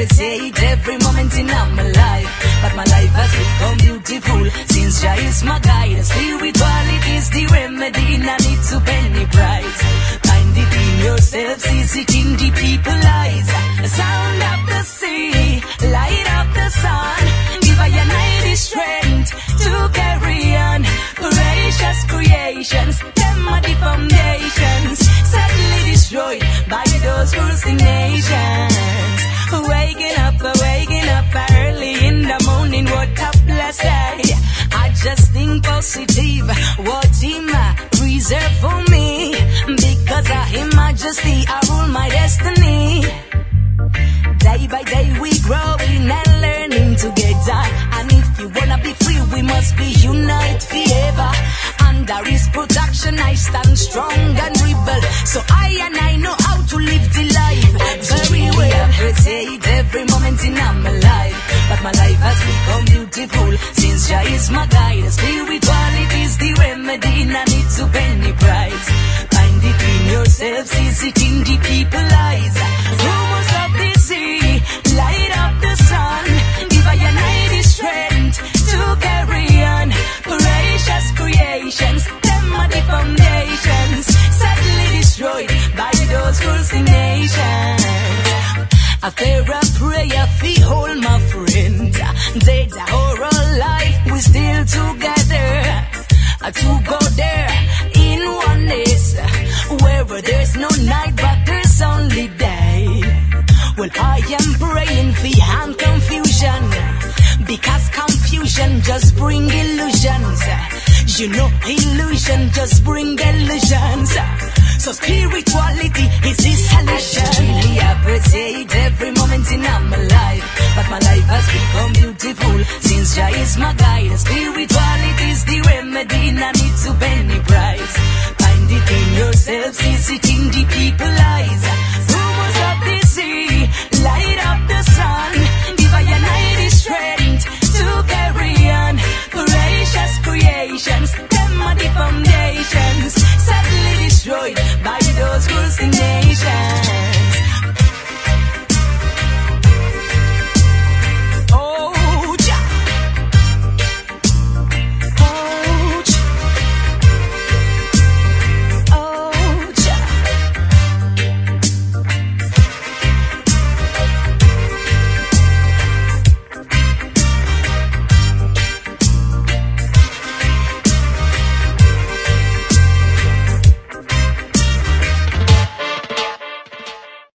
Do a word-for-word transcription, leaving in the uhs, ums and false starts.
appreciate every moment in my life, but my life has become beautiful since Jah is my guide. Spirituality is the remedy, no need to pay any price. Find it in yourself, see it in the people's eyes. Sound of the sea, light of the sun, give a united strength to carry on. Gracious creations, them are the foundations, sadly destroyed by those ruling nations. Waking up, waking up early in the morning, what a blessing. I just think positive, what Him reserved for me, because of His majesty I rule my destiny. Day by day we growing and learning together, and if you wanna be free we must be united forever. Under His protection I stand strong and rebel, so I and I know how to live the life very well. I appreciate every moment in my life, but my life has become beautiful since Jah is my guide. Spirituality is the remedy, no need to pay any price. Find it in yourself, see it in the people's eyes. Rumors of the sea, light up the sun, give a united strength to carry on. Gracious creations, them are the foundations, sadly destroyed by those ruling nations. After a prayer, feel hold my friend, dead or alive, we still together. To go there in oneness, where there's no night but there's only day. Well, I am praying for and confusion, because confusion just bring illusions. You know, illusion just bring illusions. So spirituality is His solution. I really appreciate every moment in my life, but my life has become beautiful since Jah is my guide. Spirituality is the remedy, no need to pay any price. Find it in yourself,